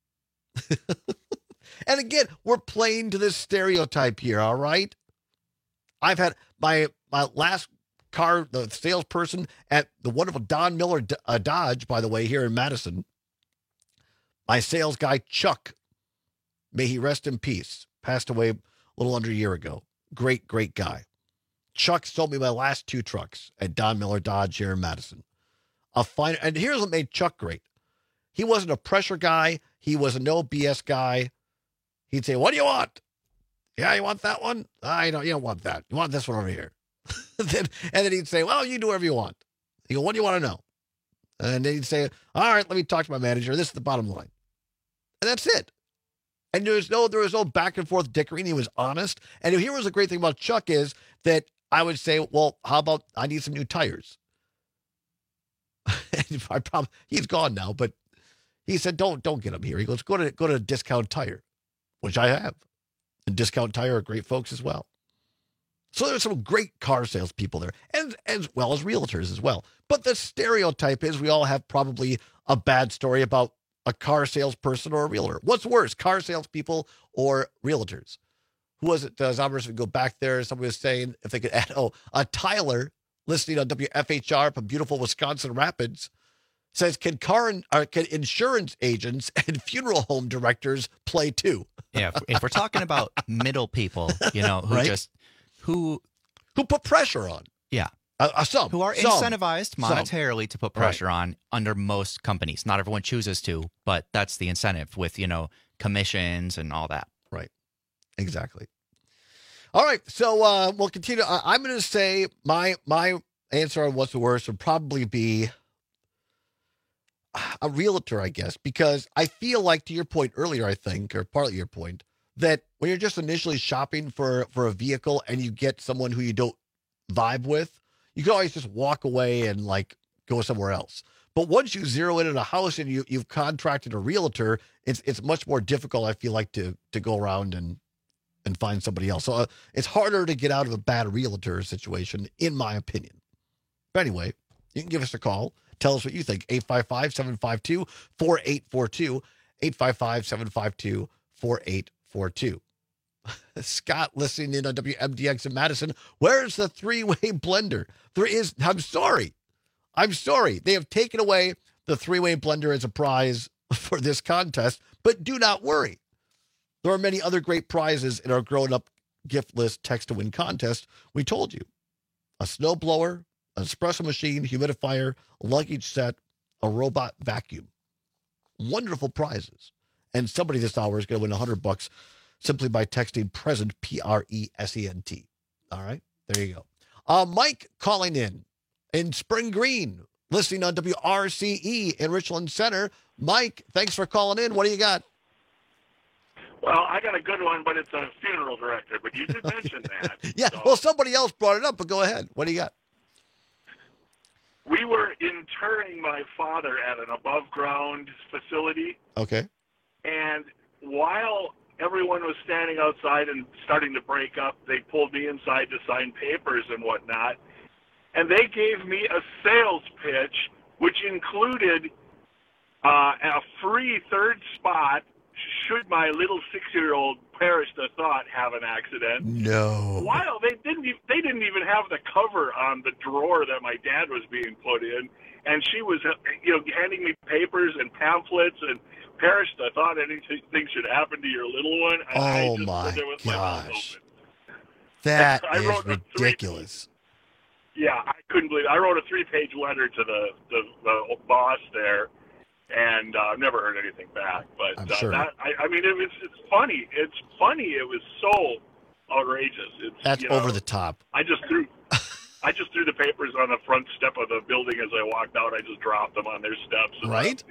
And again, we're playing to this stereotype here, all right? I've had my last car, the salesperson at the wonderful Don Miller Dodge, by the way, here in Madison. My sales guy, Chuck, may he rest in peace, passed away a little under a year ago. Great, great guy. Chuck sold me my last 2 trucks at Don Miller Dodge here in Madison. And here's what made Chuck great. He wasn't a pressure guy. He was a no BS guy. He'd say, what do you want? Yeah, you want that one? You don't want that. You want this one over here. and then he'd say, well, you do whatever you want. He'd go, what do you want to know? And then he'd say, all right, let me talk to my manager. This is the bottom line. And that's it. And there was no back and forth dickering. He was honest. And here was the great thing about Chuck is that I would say, well, how about I need some new tires? And he's gone now, but he said, don't get them here. He goes, go to Discount Tire, which I have. And Discount Tire are great folks as well. So there's some great car salespeople there, and as well as realtors as well. But the stereotype is we all have probably a bad story about a car salesperson or a realtor. What's worse, car salespeople or realtors? Who was it? Zombers would go back there. Somebody was saying if they could add, Tyler, listening on WFHR from beautiful Wisconsin Rapids, says, can insurance agents and funeral home directors play too? Yeah, if we're talking about middle people, who right? Who put pressure on. Yeah. Who are incentivized monetarily to put pressure on under most companies. Not everyone chooses to, but that's the incentive with, commissions and all that. Right. Exactly. All right. So we'll continue. I'm going to say my answer on what's the worst would probably be a realtor, I guess, because I feel like, to your point earlier, I think, or partly your point, that when you're just initially shopping for a vehicle and you get someone who you don't vibe with, you can always just walk away and go somewhere else. But once you zero in on a house and you've contracted a realtor, it's much more difficult, I feel like, to go around and find somebody else. So it's harder to get out of a bad realtor situation, in my opinion. But anyway, you can give us a call. Tell us what you think. 855-752-4842. 855-752-4842. Scott listening in on WMDX in Madison. Where's the 3-way blender? I'm sorry. They have taken away the 3-way blender as a prize for this contest, but do not worry. There are many other great prizes in our grown-up gift list text to win contest. We told you. A snowblower, an espresso machine, humidifier, a luggage set, a robot vacuum. Wonderful prizes. And somebody this hour is going to win $100 simply by texting present, P-R-E-S-E-N-T. All right, there you go. Mike calling in. in Spring Green, listening on WRCE in Richland Center. Mike, thanks for calling in. What do you got? Well, I got a good one, but it's a funeral director. But you did mention that. Yeah, so. Well, somebody else brought it up, but go ahead. What do you got? We were interring my father at an above-ground facility. Okay. And while everyone was standing outside and starting to break up, they pulled me inside to sign papers and whatnot. And they gave me a sales pitch, which included a free third spot should my little 6-year-old perish the thought have an accident. No. While they didn't even have the cover on the drawer that my dad was being put in, and she was, handing me papers and pamphlets and perish the thought anything should happen to your little one. Oh my gosh, that is ridiculous. Yeah, I couldn't believe it. I wrote a 3-page letter to the boss there. And never heard anything back, but I'm sure. It's funny. It's funny. It was so outrageous. That's over the top. I just threw the papers on the front step of the building as I walked out. I just dropped them on their steps. Right.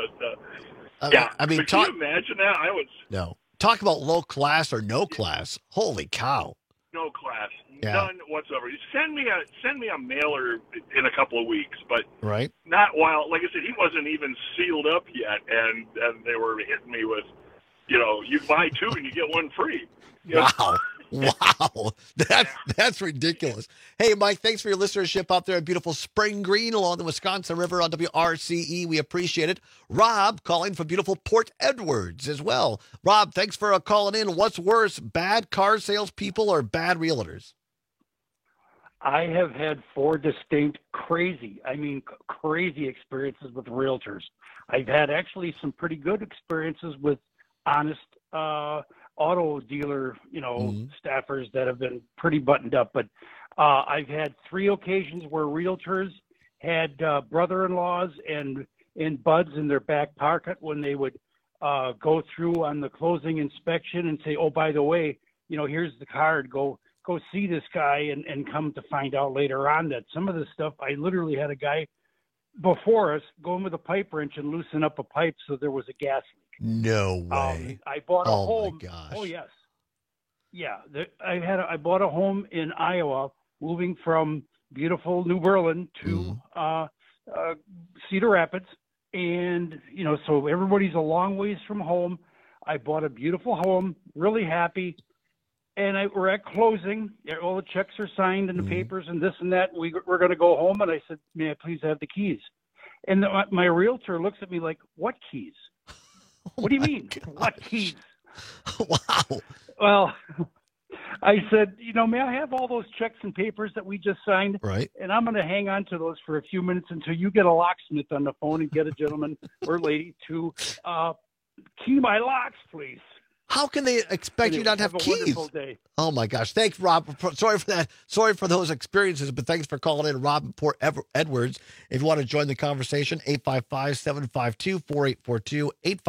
Can you imagine that? No. Talk about low class or no class. Holy cow. No class. Yeah. None whatsoever. Send me a mailer in a couple of weeks, but right. Not while, like I said, he wasn't even sealed up yet, and they were hitting me with, you buy 2 and you get 1 free. Wow. Wow. That's ridiculous. Hey, Mike, thanks for your listenership out there in beautiful Spring Green along the Wisconsin River on WRCE. We appreciate it. Rob calling from beautiful Port Edwards as well. Rob, thanks for calling in. What's worse, bad car salespeople or bad realtors? I have had 4 distinct crazy experiences with realtors. I've had actually some pretty good experiences with honest auto dealer, staffers that have been pretty buttoned up. But I've had 3 occasions where realtors had brother-in-laws and buds in their back pocket when they would go through on the closing inspection and say, oh, by the way, here's the card, go see this guy, and come to find out later on that some of the stuff, I literally had a guy before us go in with a pipe wrench and loosen up a pipe so there was a gas leak. No way. I bought a home. My gosh. Oh, yes. Yeah. I bought a home in Iowa, moving from beautiful New Berlin to Cedar Rapids. And, so everybody's a long ways from home. I bought a beautiful home, really happy. And we're at closing. All the checks are signed and the papers and this and that. We're going to go home. And I said, may I please have the keys? And my realtor looks at me like, what keys? What do you mean? God. What keys? Wow. Well, I said, may I have all those checks and papers that we just signed? Right. And I'm going to hang on to those for a few minutes until you get a locksmith on the phone and get a gentleman or lady to key my locks, please. How can they expect you not to have keys? Day. Oh, my gosh. Thanks, Rob. Sorry for that. Sorry for those experiences, but thanks for calling in, Rob in Port Edwards. If you want to join the conversation, 855-752-4842,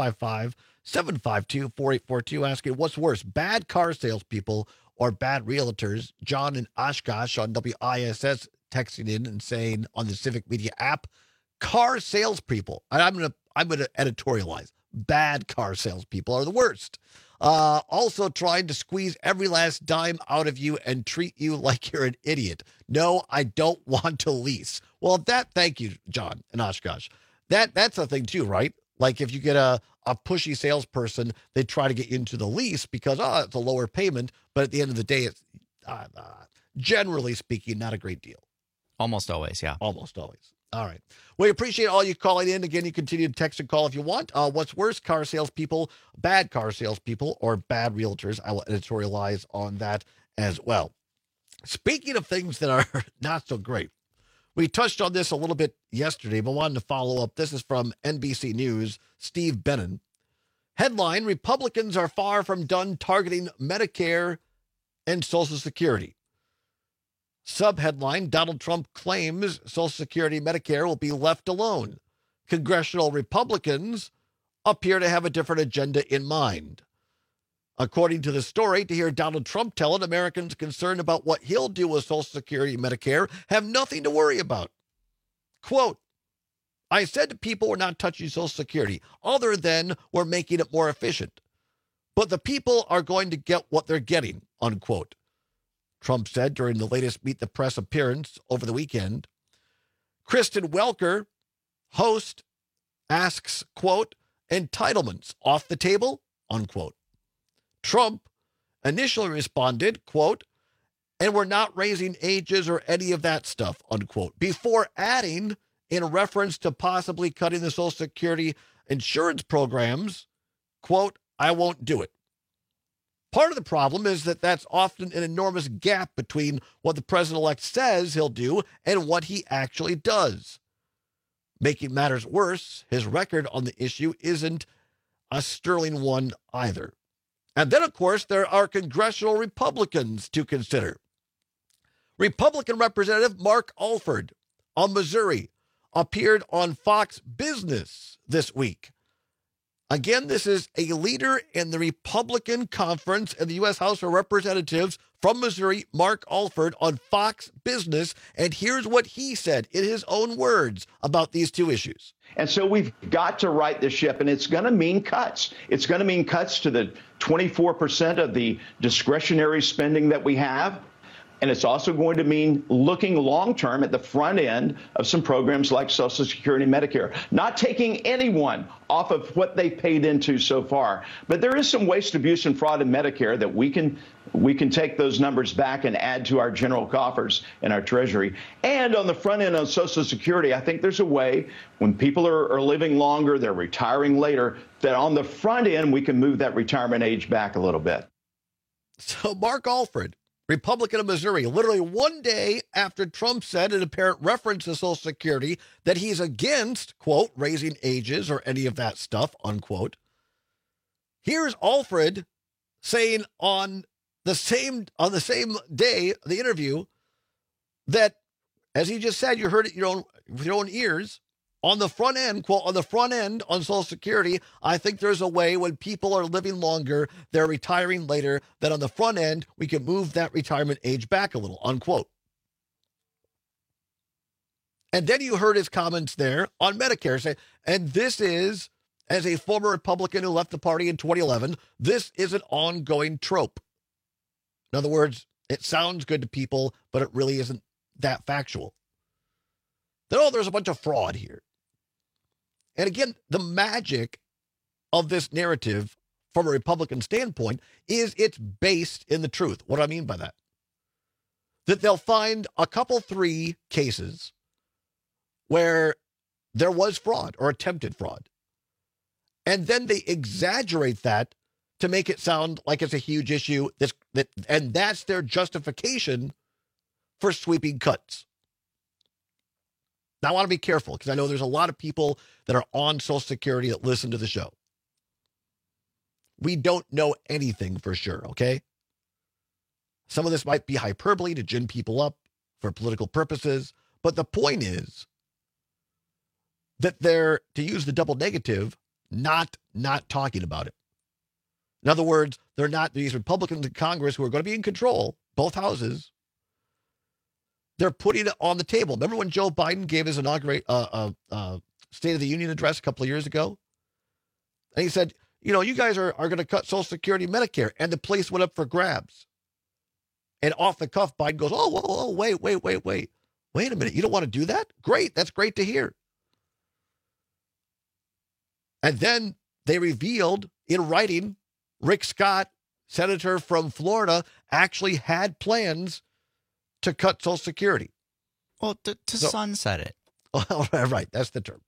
855-752-4842. Asking what's worse, bad car salespeople or bad realtors? John in Oshkosh on WISS texting in and saying on the Civic Media app, car salespeople. And I'm going to editorialize. Bad car salespeople are the worst. Also trying to squeeze every last dime out of you and treat you like you're an idiot. No, I don't want to lease. Well, thank you, John in Oshkosh. That's a thing too, right? Like if you get a pushy salesperson, they try to get you into the lease because, it's a lower payment. But at the end of the day, it's generally speaking, not a great deal. Almost always, yeah. Almost always. All right. We appreciate all you calling in. Again, you continue to text and call if you want. What's worse, car salespeople, bad car salespeople, or bad realtors? I will editorialize on that as well. Speaking of things that are not so great, we touched on this a little bit yesterday, but wanted to follow up. This is from NBC News, Steve Bannon. Headline, Republicans are far from done targeting Medicare and Social Security. Subheadline, Donald Trump claims Social Security Medicare will be left alone. Congressional Republicans appear to have a different agenda in mind. According to the story, to hear Donald Trump tell it, Americans concerned about what he'll do with Social Security and Medicare have nothing to worry about. quote, I said to people we're not touching Social Security, other than we're making it more efficient. But the people are going to get what they're getting, unquote. Trump said during the latest Meet the Press appearance over the weekend. Kristen Welker, host, asks, quote, entitlements off the table, unquote. Trump initially responded, quote, and we're not raising ages or any of that stuff, unquote, before adding, in reference to possibly cutting the Social Security insurance programs, quote, I won't do it. Part of the problem is that that's often an enormous gap between what the president-elect says he'll do and what he actually does. Making matters worse, his record on the issue isn't a sterling one either. And then, of course, there are congressional Republicans to consider. Republican Representative Mark Alford of Missouri appeared on Fox Business this week. Again, this is a leader in the Republican conference in the U.S. House of Representatives from Missouri, Mark Alford, on Fox Business. And here's what he said in his own words about these two issues. And so we've got to right the ship, and it's going to mean cuts. It's going to mean cuts to the 24% of the discretionary spending that we have. And it's also going to mean looking long-term at the front end of some programs like Social Security and Medicare, not taking anyone off of what they paid into so far. But there is some waste, abuse, and fraud in Medicare that we can take those numbers back and add to our general coffers and our Treasury. And on the front end of Social Security, I think there's a way when people are living longer, they're retiring later, that on the front end, we can move that retirement age back a little bit. So Mark Alford, Republican of Missouri, literally one day after Trump said in apparent reference to Social Security that he's against, quote, raising ages or any of that stuff, unquote. Here's Alford saying on the same day, the interview, that, as he just said, you heard it with your own ears, on the front end, quote, on the front end on Social Security, I think there's a way when people are living longer, they're retiring later, that on the front end, we can move that retirement age back a little, unquote. And then you heard his comments there on Medicare say, and this is, as a former Republican who left the party in 2011, this is an ongoing trope. In other words, it sounds good to people, but it really isn't that factual. Then, oh, there's a bunch of fraud here. And again, the magic of this narrative from a Republican standpoint is it's based in the truth. What do I mean by that? That they'll find a couple, 3 cases where there was fraud or attempted fraud. And then they exaggerate that to make it sound like it's a huge issue. And that's their justification for sweeping cuts. Now, I want to be careful because I know there's a lot of people that are on Social Security that listen to the show. We don't know anything for sure, okay? Some of this might be hyperbole to gin people up for political purposes, but the point is that they're, to use the double negative, not talking about it. In other words, they're not these Republicans in Congress who are going to be in control, both houses. They're putting it on the table. Remember when Joe Biden gave his State of the Union address a couple of years ago? And he said, you know, you guys are going to cut Social Security and Medicare. And the place went up for grabs. And off the cuff, Biden goes, wait. Wait a minute. You don't want to do that? Great. That's great to hear. And then they revealed in writing, Rick Scott, senator from Florida, actually had plans to cut Social Security. Well, to sunset it. Right, that's the term.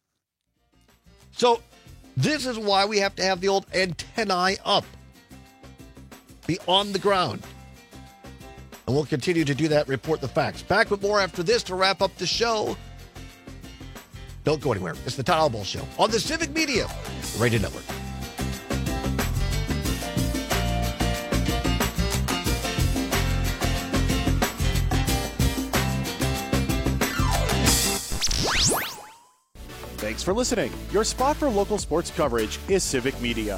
So this is why we have to have the old antennae up. Be on the ground. And we'll continue to do that, report the facts. Back with more after this to wrap up the show. Don't go anywhere. It's the Todd Albaugh Show on the Civic Media Radio Network. Thanks for listening. Your spot for local sports coverage is Civic Media.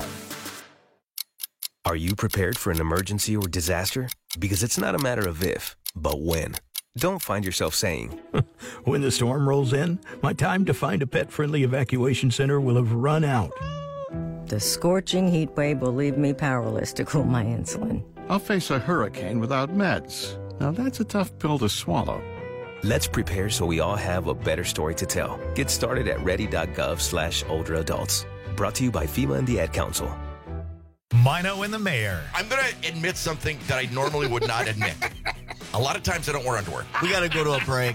Are you prepared for an emergency or disaster? Because it's not a matter of if, but when. don't find yourself saying, when the storm rolls in, my time to find a pet-friendly evacuation center will have run out. The scorching heat wave will leave me powerless to cool my insulin. I'll face a hurricane without meds. Now that's a tough pill to swallow. let's prepare so we all have a better story to tell. Get started at ready.gov/older adults. Brought to you by FEMA and the Ad Council. Mino and the Mayor. I'm going to admit something that I normally would not admit. A lot of times I don't wear underwear. We got to go to a break.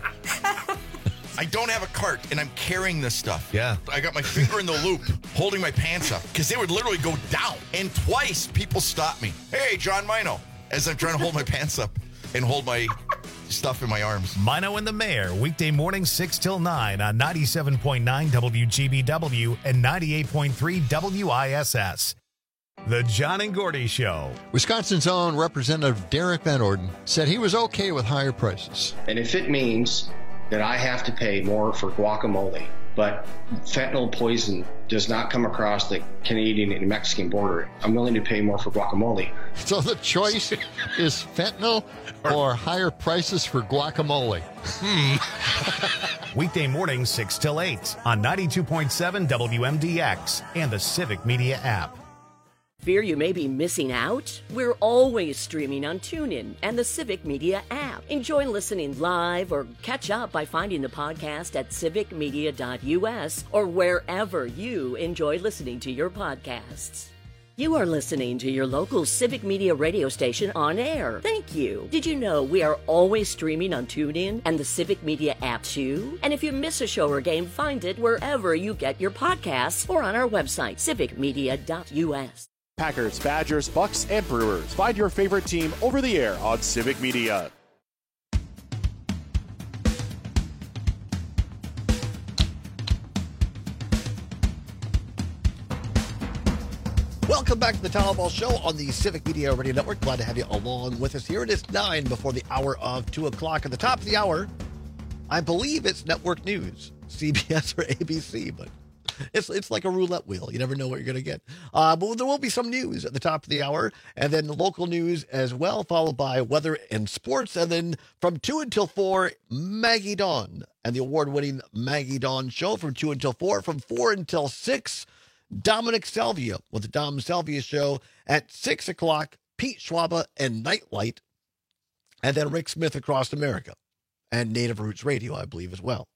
I don't have a cart, and I'm carrying this stuff. Yeah. I got my finger in the loop, holding my pants up, because they would literally go down. And twice, people stopped me. Hey, John Mino, as I'm trying to hold my pants up and hold my stuff in my arms. Mino and the Mayor, weekday morning 6 till 9 on 97.9 WGBW and 98.3 WISS. The John and Gordy Show. Wisconsin's own Representative Derek Van Orden said he was okay with higher prices. And if it means that I have to pay more for guacamole, but fentanyl poison does not come across the Canadian and Mexican border, I'm willing to pay more for guacamole. So the choice is fentanyl or higher prices for guacamole. Weekday morning 6 till 8 on 92.7 WMDX and the Civic Media app. Fear you may be missing out? We're always streaming on TuneIn and the Civic Media app. Enjoy listening live or catch up by finding the podcast at civicmedia.us or wherever you enjoy listening to your podcasts. You are listening to your local Civic Media radio station on air. Thank you. Did you know we are always streaming on TuneIn and the Civic Media app too? And if you miss a show or game, find it wherever you get your podcasts or on our website, civicmedia.us. Packers, Badgers, Bucks, and Brewers. Find your favorite team over the air on Civic Media. Welcome back to the Tom Ball Show on the Civic Media Radio Network. Glad to have you along with us here. It is 9 before the hour of 2 o'clock. At the top of the hour, I believe it's network news, CBS or ABC, but it's like a roulette wheel. You never know what you're going to get. But there will be some news at the top of the hour, and then local news as well, followed by weather and sports. And then from 2 until 4, Maggie Dawn and the award-winning Maggie Dawn Show from 2 until 4. From 4 until 6, Dominic Salvia with the Dom Salvia Show. At 6 o'clock, Pete Schwaba and Nightlight. And then Rick Smith Across America and Native Roots Radio, I believe, as well.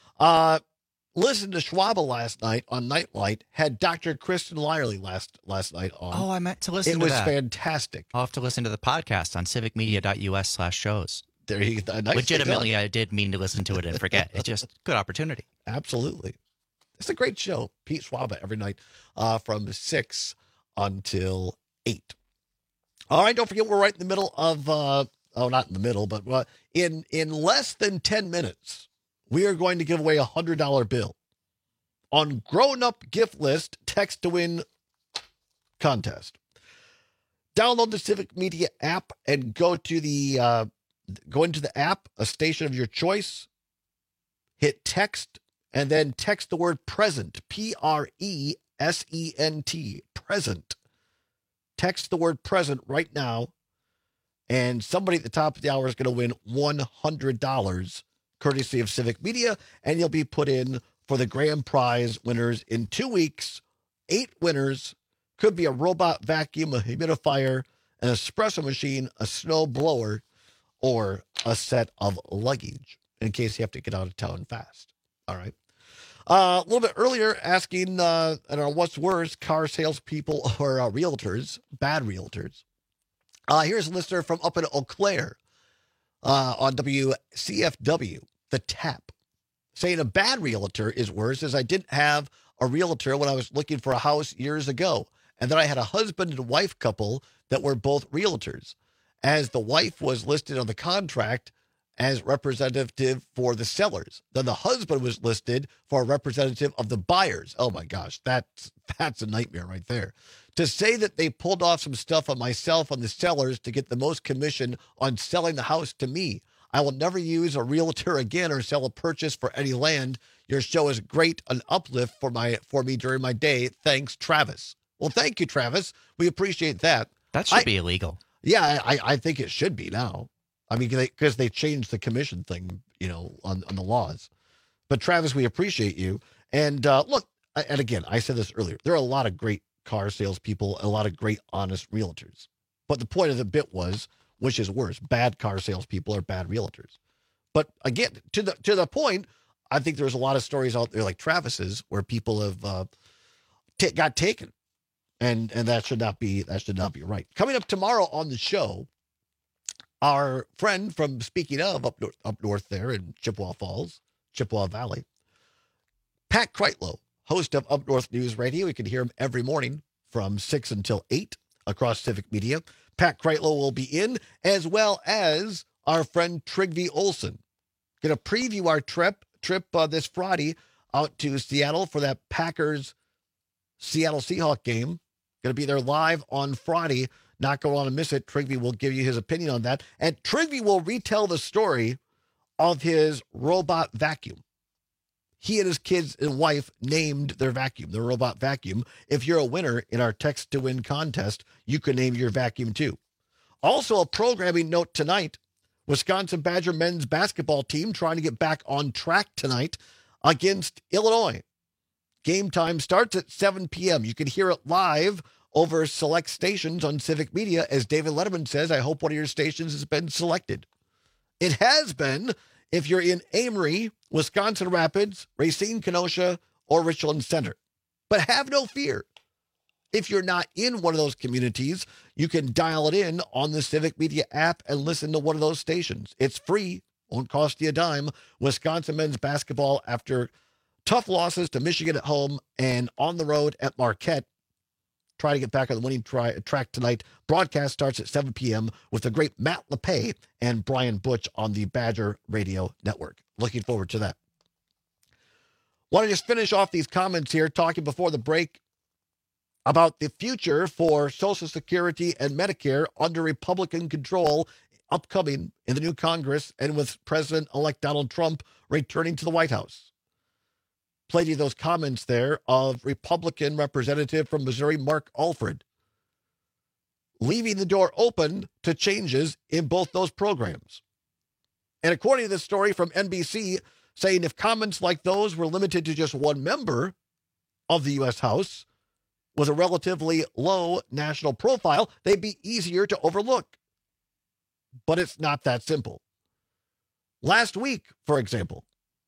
Listen to Schwaba last night on Nightlight. Had Dr. Kristen Lyerly last night on. Oh, I meant to listen to that. It was fantastic. I'll have to listen to the podcast on civicmedia.us/shows. There you go. Nice. Legitimately, I did mean to listen to it and forget. It's just a good opportunity. Absolutely. It's a great show. Pete Schwaba every night from 6 until 8. All right, don't forget we're right in the middle of, not in the middle, but in less than 10 minutes, we are going to give away a $100 bill on Grown Up Gift List Text to Win contest. Download the Civic Media app and go into the app, a station of your choice, hit text, and then text the word present, PRESENT, present. Text the word present right now, and somebody at the top of the hour is going to win $100. Courtesy of Civic Media, and you'll be put in for the grand prize winners in 2 weeks. 8 winners. Could be a robot vacuum, a humidifier, an espresso machine, a snow blower, or a set of luggage in case you have to get out of town fast. All right. A little bit earlier, asking, I don't know, what's worse, car salespeople or realtors, bad realtors. Here's a listener from up in Eau Claire. On WCFW, The Tap, saying a bad realtor is worse as I didn't have a realtor when I was looking for a house years ago. And then I had a husband and wife couple that were both realtors, as the wife was listed on the contract as representative for the sellers. Then the husband was listed for a representative of the buyers. Oh my gosh, that's a nightmare right there. To say that they pulled off some stuff on myself on the sellers to get the most commission on selling the house to me. I will never use a realtor again or sell a purchase for any land. Your show is great, an uplift for me during my day. Thanks, Travis. Well, thank you, Travis. We appreciate that. That should be illegal. Yeah, I think it should be now. I mean, because they changed the commission thing, on the laws. But Travis, we appreciate you. And look, and again, I said this earlier, there are a lot of great car salespeople, a lot of great, honest realtors. But the point of the bit was, which is worse, bad car salespeople or bad realtors. But again, to the point, I think there's a lot of stories out there like Travis's where people have got taken, and that should not be right. Coming up tomorrow on the show, our friend from, speaking of up north there in Chippewa Falls, Chippewa Valley, Pat Kreitlow, host of Up North News Radio. You can hear him every morning from 6 until 8 across Civic Media. Pat Kreitlow will be in, as well as our friend Trygve Olsen. Going to preview our trip this Friday out to Seattle for that Packers Seattle Seahawks game. Going to be there live on Friday. Not going to want to miss it. Trygve will give you his opinion on that. And Trygve will retell the story of his robot vacuum. He and his kids and wife named their vacuum, their robot vacuum. If you're a winner in our Text to Win contest, you can name your vacuum too. Also, a programming note tonight. Wisconsin Badger men's basketball team trying to get back on track tonight against Illinois. Game time starts at 7 p.m. You can hear it live over select stations on Civic Media. As David Letterman says, I hope one of your stations has been selected. It has been if you're in Amory, Wisconsin Rapids, Racine, Kenosha, or Richland Center. But have no fear. If you're not in one of those communities, you can dial it in on the Civic Media app and listen to one of those stations. It's free. Won't cost you a dime. Wisconsin men's basketball after tough losses to Michigan at home and on the road at Marquette. Try to get back on the winning track tonight. Broadcast starts at 7 p.m. with the great Matt LePay and Brian Butch on the Badger Radio Network. Looking forward to that. Want to just finish off these comments here, talking before the break about the future for Social Security and Medicare under Republican control upcoming in the new Congress and with President-elect Donald Trump returning to the White House. Played you those comments there of Republican representative from Missouri, Mark Alford, leaving the door open to changes in both those programs. And according to this story from NBC, saying if comments like those were limited to just one member of the U.S. House with a relatively low national profile, they'd be easier to overlook. But it's not that simple. Last week, for example,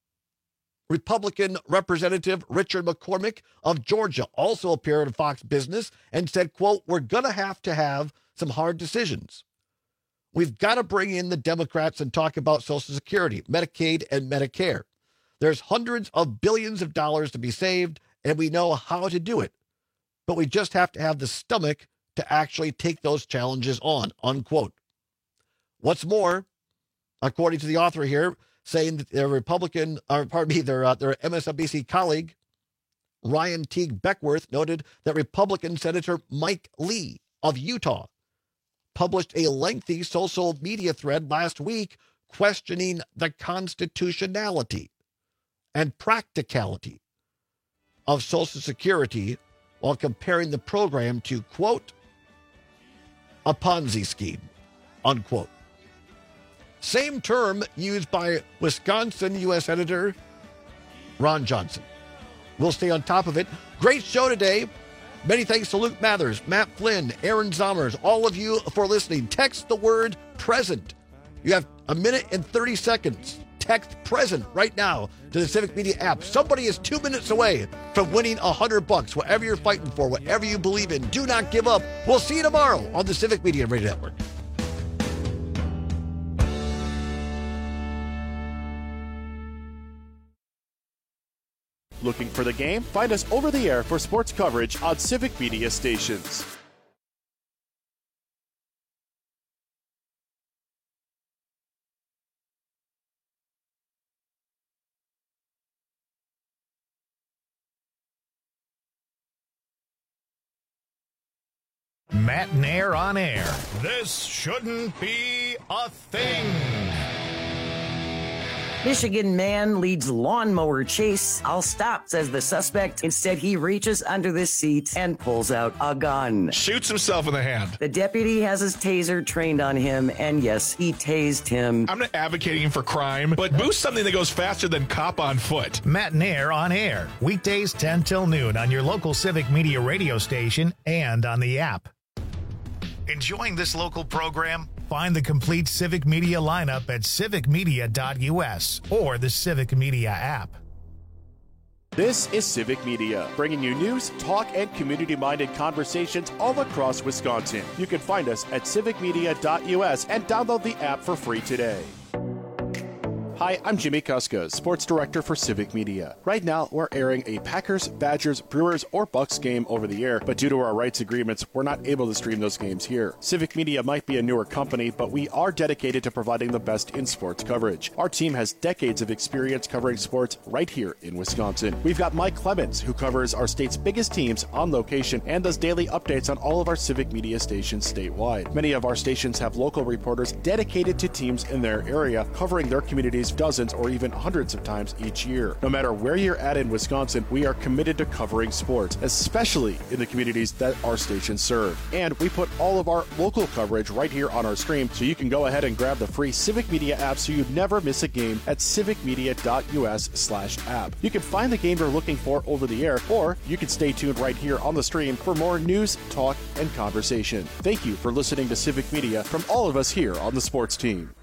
Republican Representative Richard McCormick of Georgia also appeared on Fox Business and said, quote, we're going to have some hard decisions. We've got to bring in the Democrats and talk about Social Security, Medicaid, and Medicare. There's hundreds of billions of dollars to be saved, and we know how to do it. But we just have to have the stomach to actually take those challenges on, unquote. What's more, according to the author here, saying that their MSNBC colleague, Ryan Teague Beckworth, noted that Republican Senator Mike Lee of Utah published a lengthy social media thread last week questioning the constitutionality and practicality of Social Security while comparing the program to, quote, a Ponzi scheme, unquote. Same term used by Wisconsin U.S. Senator Ron Johnson. We'll stay on top of it. Great show today. Many thanks to Luke Mathers, Matt Flynn, Aaron Zommers, all of you for listening. Text the word present. You have a minute and 30 seconds. Text present right now to the Civic Media app. Somebody is 2 minutes away from winning $100. Whatever you're fighting for, whatever you believe in, do not give up. We'll see you tomorrow on the Civic Media Radio Network. Looking for the game? Find us over the air for sports coverage on Civic Media stations. Matt Nair on air. This shouldn't be a thing. Michigan man leads lawnmower chase. I'll stop, says the suspect. Instead, he reaches under the seat and pulls out a gun. Shoots himself in the hand. The deputy has his taser trained on him, and yes, he tased him. I'm not advocating for crime, but boost something that goes faster than cop on foot. Matt Nair on air. Weekdays 10 till noon on your local Civic Media radio station and on the app. Enjoying this local program? Find the complete Civic Media lineup at civicmedia.us or the Civic Media app. This is Civic Media, bringing you news, talk, and community-minded conversations all across Wisconsin. You can find us at civicmedia.us and download the app for free today. Hi, I'm Jimmy Kuska, Sports Director for Civic Media. Right now, we're airing a Packers, Badgers, Brewers, or Bucks game over the air, but due to our rights agreements, we're not able to stream those games here. Civic Media might be a newer company, but we are dedicated to providing the best in sports coverage. Our team has decades of experience covering sports right here in Wisconsin. We've got Mike Clemens, who covers our state's biggest teams on location and does daily updates on all of our Civic Media stations statewide. Many of our stations have local reporters dedicated to teams in their area, covering their communities dozens or even hundreds of times each year. No matter where you're at in Wisconsin, we are committed to covering sports, especially in the communities that our stations serve. And we put all of our local coverage right here on our stream, so you can go ahead and grab the free Civic Media app so you never miss a game at civicmedia.us/app. You can find the game you're looking for over the air, or you can stay tuned right here on the stream for more news, talk, and conversation. Thank you for listening to Civic Media from all of us here on the sports team.